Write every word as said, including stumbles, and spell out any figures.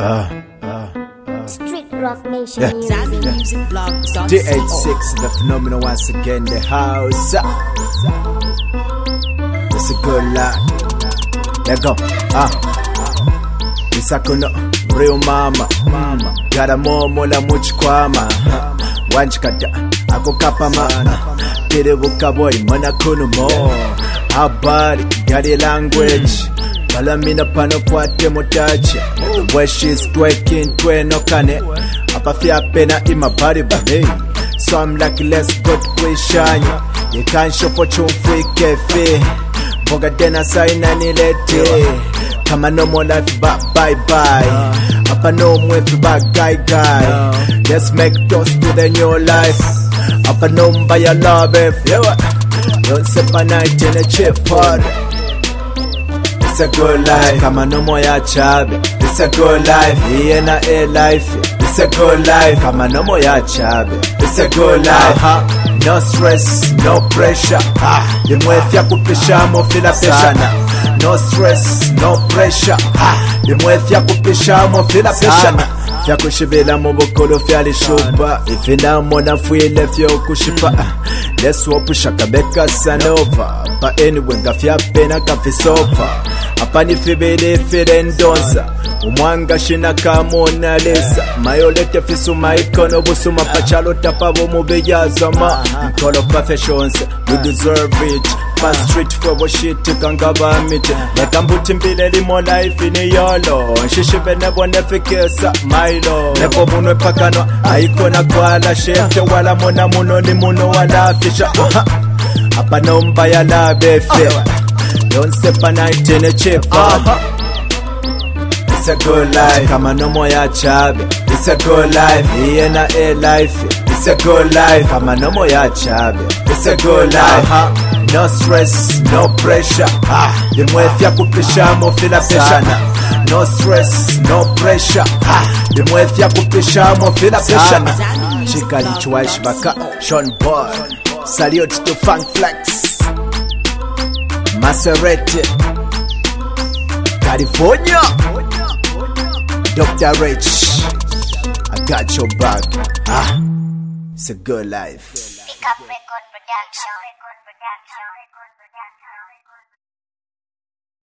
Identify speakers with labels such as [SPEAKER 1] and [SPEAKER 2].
[SPEAKER 1] Uh, uh, uh.
[SPEAKER 2] Street Rock Nation
[SPEAKER 1] Yeah.
[SPEAKER 2] music.
[SPEAKER 3] Music blog.
[SPEAKER 1] D H six, the phenomenal once again, the house. It's a good lot. Let go. Ah. Isakuno, real mama. Mama. Got a momo la muchkwama. Wanchkata, ako kapama. Tiri bukaboy, mana kuno mo. Habari, got a language. Palamina pano kwate motacha. The way she's twerking, tweno kane. Apafia pena ima body babe. So I'm like, let's go to Kwishanya. You can't show for chumfui kefe. Boga dena saina nilete. Kama no more life back bye bye. Apa no mwefi back guy guy. Let's make toast to the new life. Apa no mbaya love if don't step a night in a chip party. It's a good life. Kama no more ya chabe. It's a good life. He na a life. It's a good life. Kama no more ya chabe. It's a good life. Uh-huh. No stress, no pressure. Ah, limwefya kupisha mo fila pesha. No stress, no pressure. Ah, limwefya kupisha mo fila pesha. Fya kushibila mo bokolo fya lishuba. Ifina mona fuile fyo kushipa. Let's swap shakabeka sanova. But anyway, gafya pena kafisofa. Apani fibele firendonza. Umwanga shina kamona lesa. Mayolete fisu maikono busuma pachalo tapabo mubeyazama. Call of professions, you deserve it. Pass street for what shit kangaba mite. Nakambuti mbile limo life ini yolo. Shishibe nebo nefikesa mailo. Nebo munwe pakano aikona kwala shefte wala mona muno ni muno wala fisha. Apa nomba ya la befe. Don't step a night in a chip. It's a good life. Kama no more ya chabe. It's a good life. He na a life. It's a good life. Kama no more ya chabe. It's a good life. Uh-huh. No stress, no pressure. Ah, limwefya kupisha mo fila pesha. No stress, no pressure. Ah, limwefya kupisha mo fila pesha. Chika lichwaish baka. Sean Boy. Salute to Funk Flex. Maserati. California. Doctor Rich, I got your back. Ah, it's a good life.
[SPEAKER 2] Pick up record production.